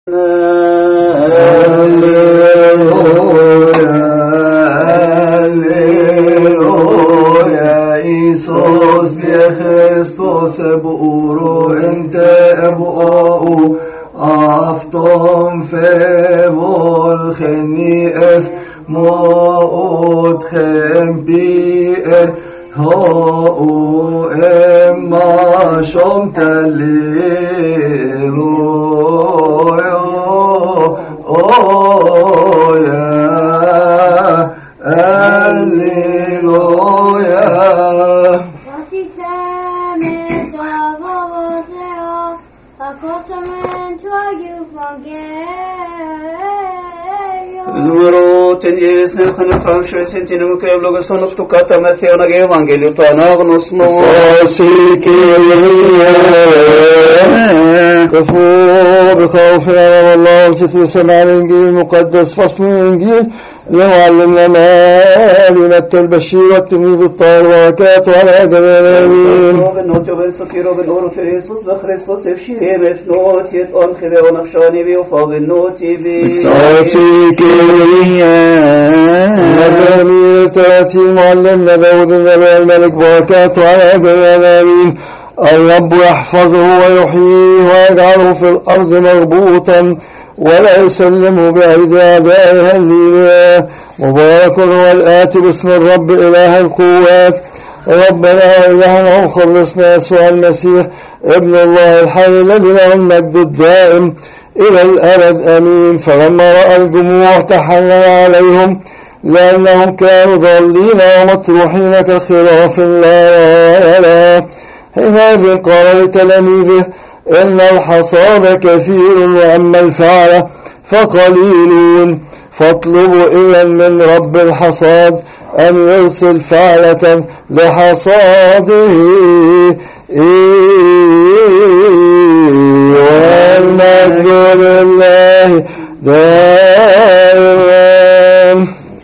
Iisus Christus eburu ente ebu'u aftom fevol cheni es mo'otchem bi'er ho'u emma shom taliru Zmurot en jesne kan framshoy sentin mo krev logo sonok to kata Matthew na evangelio to anagnos no كفوا بخوف على الله في سماع الإنجيل المقدس فصل الإنجيل لمعلمنا مالنا البشير والتلميذ الطاهر وبركاته على جميع الآمين. مزامير تأتي معلمنا داود النبي الملك بركاته على جميع الآمين. الرب يحفظه ويحييه ويجعله في الأرض مربوطا ولا يسلمه بأيدي أعدائه هللويا. مبارك هو الآتي باسم الرب إله القوات ربنا إلهنا ومخلصنا يسوع المسيح ابن الله الحي الذي له المجد الدائم إلى الأبد آمين. فلما رأى الجموع تحنن عليهم لأنهم كانوا ضالين ومطروحين كخراف لا حينئذ قال لتلاميذه إن الحصاد كثير وأما الفعل فقليلون فاطلبوا إذا من رب الحصاد أن يرسل فعلة لحصاده. والمجد لله